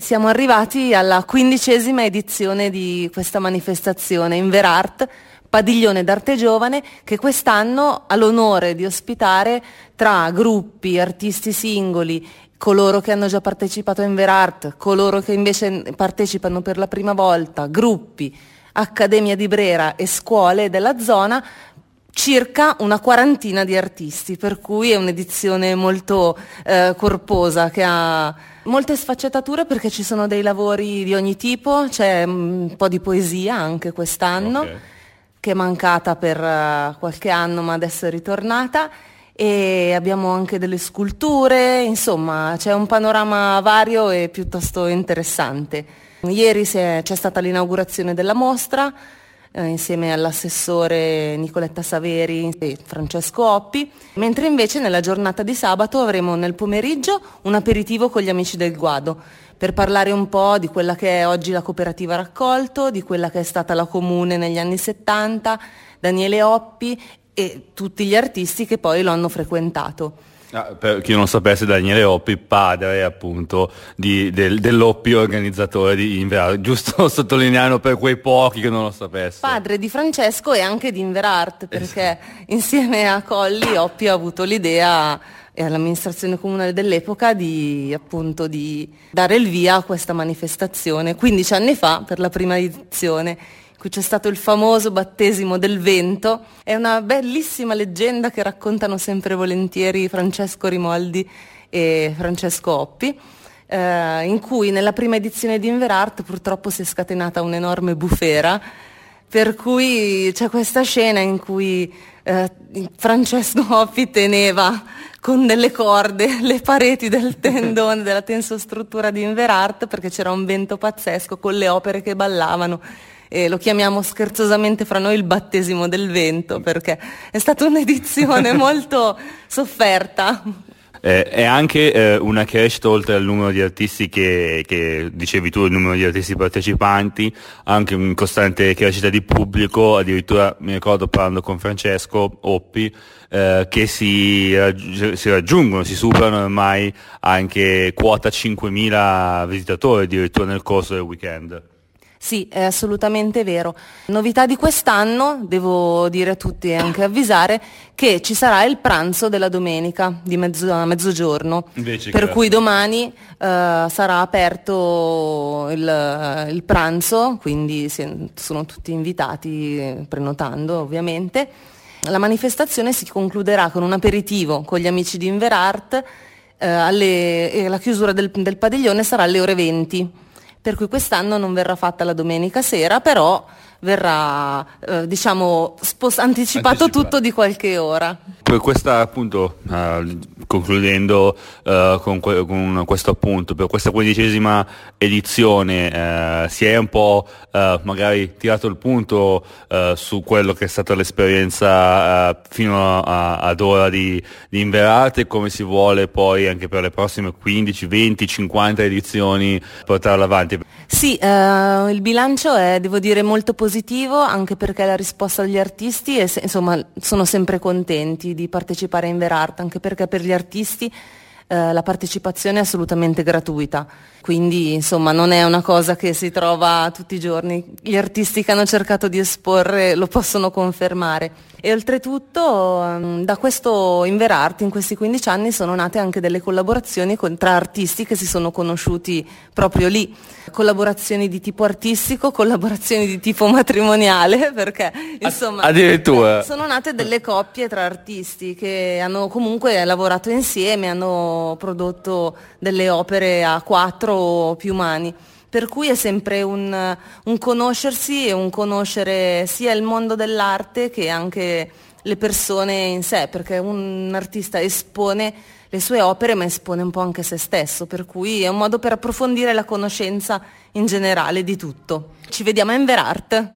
Siamo arrivati alla 15ª edizione di questa manifestazione Inverart, padiglione d'arte giovane, che quest'anno ha l'onore di ospitare tra gruppi, artisti singoli, coloro che hanno già partecipato a Inverart, coloro che invece partecipano per la prima volta, gruppi, Accademia di Brera e scuole della zona, circa una quarantina di artisti, per cui è un'edizione molto corposa, che ha molte sfaccettature perché ci sono dei lavori di ogni tipo, c'è un po' di poesia anche quest'anno, Okay. che è mancata per qualche anno ma adesso è ritornata, e abbiamo anche delle sculture, insomma c'è un panorama vario e piuttosto interessante. Ieri c'è stata l'inaugurazione della mostra, insieme all'assessore Nicoletta Saveri e Francesco Oppi, mentre invece nella giornata di sabato avremo nel pomeriggio un aperitivo con gli amici del Guado per parlare un po' di quella che è oggi la cooperativa Raccolto, di quella che è stata la Comune negli anni 70, Daniele Oppi e tutti gli artisti che poi lo hanno frequentato. Per chi non sapesse, Daniele Oppi, padre appunto dell'Oppi organizzatore di Inverart, giusto sottolineando per quei pochi che non lo sapessero. Padre di Francesco e anche di Inverart, perché insieme a Colli Oppi ha avuto l'idea e all'amministrazione comunale dell'epoca di dare il via a questa manifestazione 15 anni fa per la prima edizione. Qui c'è stato il famoso battesimo del vento, è una bellissima leggenda che raccontano sempre volentieri Francesco Rimoldi e Francesco Oppi, in cui nella prima edizione di Inverart purtroppo si è scatenata un'enorme bufera, per cui c'è questa scena in cui Francesco Oppi teneva con delle corde le pareti del tendone della tensostruttura di Inverart perché c'era un vento pazzesco con le opere che ballavano. E lo chiamiamo scherzosamente fra noi il battesimo del vento perché è stata un'edizione molto sofferta. È anche una crescita, oltre al numero di artisti che dicevi tu, il numero di artisti partecipanti, anche una costante crescita di pubblico. Addirittura mi ricordo parlando con Francesco Oppi che si raggiungono, si superano ormai anche quota 5.000 visitatori addirittura nel corso del weekend. Sì, è assolutamente vero. Novità di quest'anno, devo dire a tutti e anche avvisare, che ci sarà il pranzo della domenica a mezzogiorno, per cui domani sarà aperto il pranzo, quindi sono tutti invitati prenotando ovviamente. La manifestazione si concluderà con un aperitivo con gli amici di Inverart e la chiusura del padiglione sarà alle ore 20. Per cui quest'anno non verrà fatta la domenica sera, però verrà anticipato tutto di qualche ora. Per questa appunto, concludendo con questo appunto, per questa 15ª edizione si è un po' magari tirato il punto su quello che è stata l'esperienza fino ad ora di Inverart e come si vuole poi anche per le prossime 15, 20, 50 edizioni portarla avanti. Sì, il bilancio è, devo dire, molto positivo, anche perché la risposta degli artisti insomma sono sempre contenti di partecipare a Inverart, anche perché per gli artisti la partecipazione è assolutamente gratuita, quindi insomma non è una cosa che si trova tutti i giorni. Gli artisti che hanno cercato di esporre lo possono confermare. E oltretutto da questo Inverart in questi 15 anni sono nate anche delle collaborazioni tra artisti che si sono conosciuti proprio lì, collaborazioni di tipo artistico, collaborazioni di tipo matrimoniale, perché insomma addirittura sono nate delle coppie tra artisti che hanno comunque lavorato insieme, hanno prodotto delle opere a 4 o più mani. Per cui è sempre un conoscersi e un conoscere sia il mondo dell'arte che anche le persone in sé, perché un artista espone le sue opere ma espone un po' anche se stesso, per cui è un modo per approfondire la conoscenza in generale di tutto. Ci vediamo a Inverart!